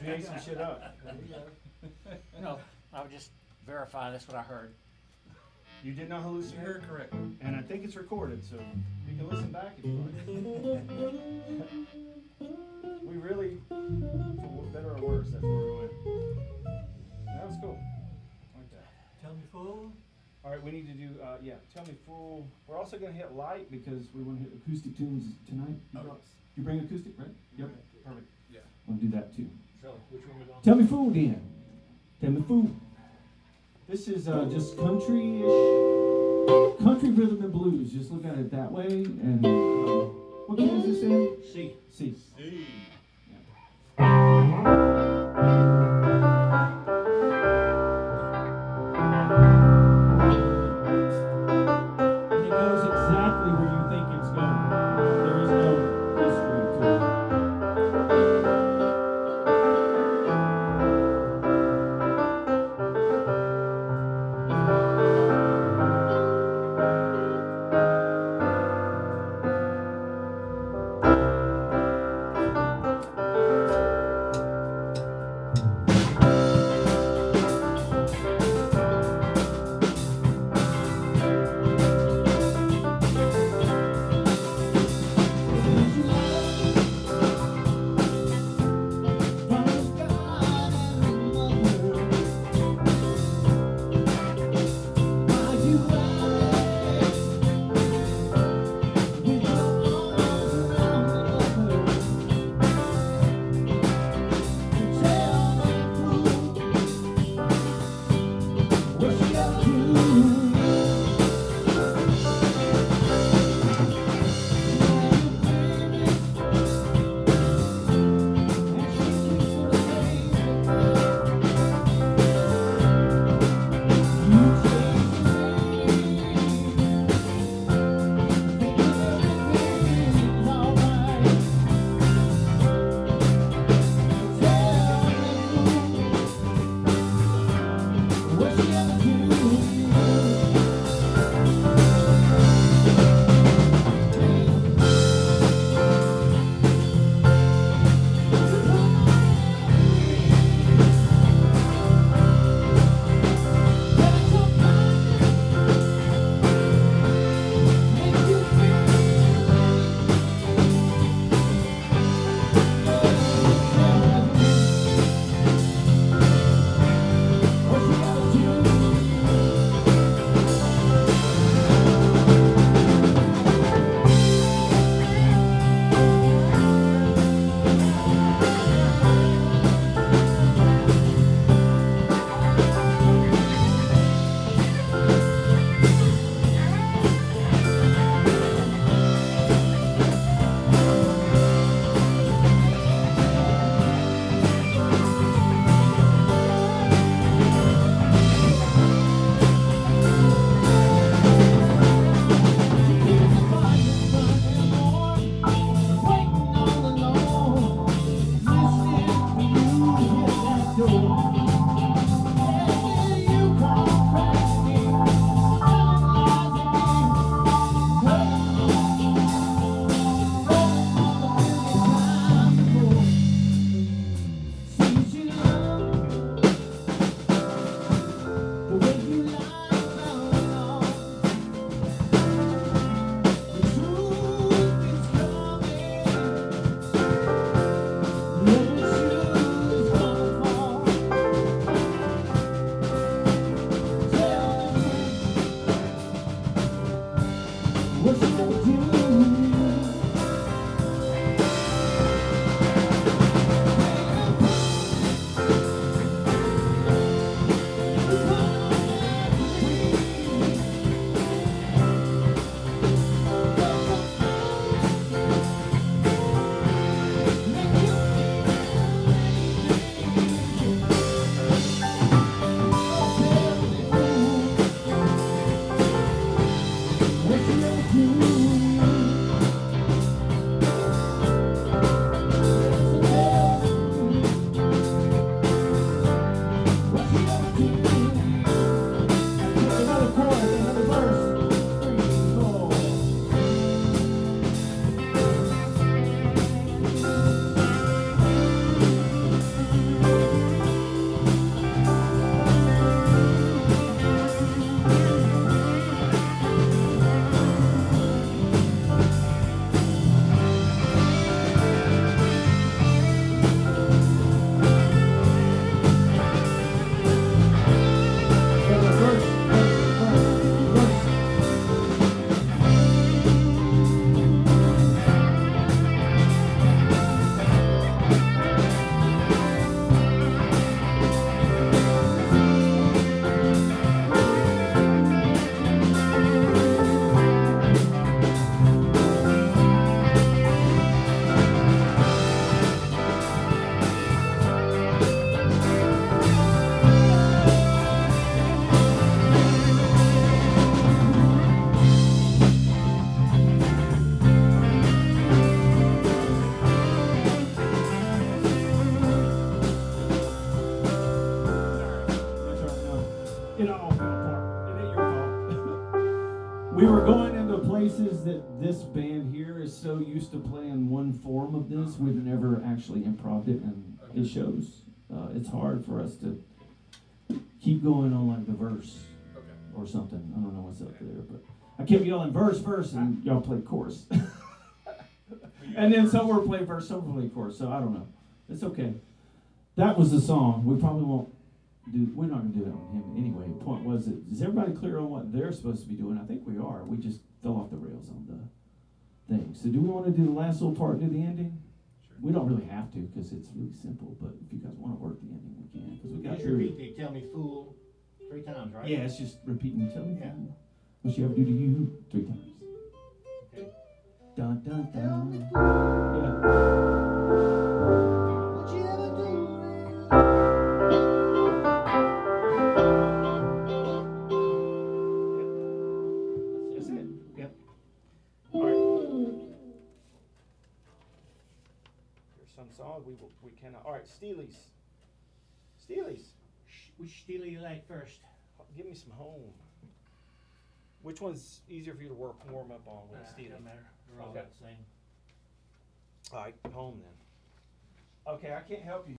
make some shit up. No, I would just verify that's what I heard. You did not You hallucinate? heard correctly. And I think it's recorded, so you can listen back if you like. We really, for better or worse, that's where we went. That was cool. I like that. Tell me, fool. All right, we need to do, Tell Me Fool. We're also going to hit light because we want to hit acoustic tunes tonight. Oh, yes. You bring acoustic, right? Yep, perfect. Yeah. I'll do that too. So, which one we going? Tell Me Fool, Dan. Tell Me Fool. This is just country-ish, country rhythm and blues. Just look at it that way. And what key is this in? C. C. C. And it goes exactly where you think it's going. There is no mystery to it. We were going into places that this band here is so used to playing one form of this, we've never actually improv'd it, and it shows. It's hard for us to keep going on like the verse or something. I don't know what's up there, but I kept yelling verse first, and y'all played chorus. And then some were playing verse, some were playing chorus, so I don't know. It's okay. That was the song. We probably won't do, we're not going to do that on him anyway. The point was, that, is everybody clear on what they're supposed to be doing? I think we are. We just fell off the rails on the thing. So do we want to do the last little part, do the ending? Sure. We don't really have to because it's really simple, but if you guys want to work the ending, we can. Because we got Just through. repeat, they tell me fool 3 times, right? Yeah, it's just repeating. Tell me Yeah. what you ever do to you 3 times. Okay. Dun, dun, Tell me dun. fool, Yeah. what you ever do? That's it. Yep. All right. There's some song we cannot. All right, Steely's. Which steel you like first? Give me some home. Which one's easier for you to warm up on with Steely? Doesn't matter. They're all Okay. about the same. All right, home then. Okay, I can't help you.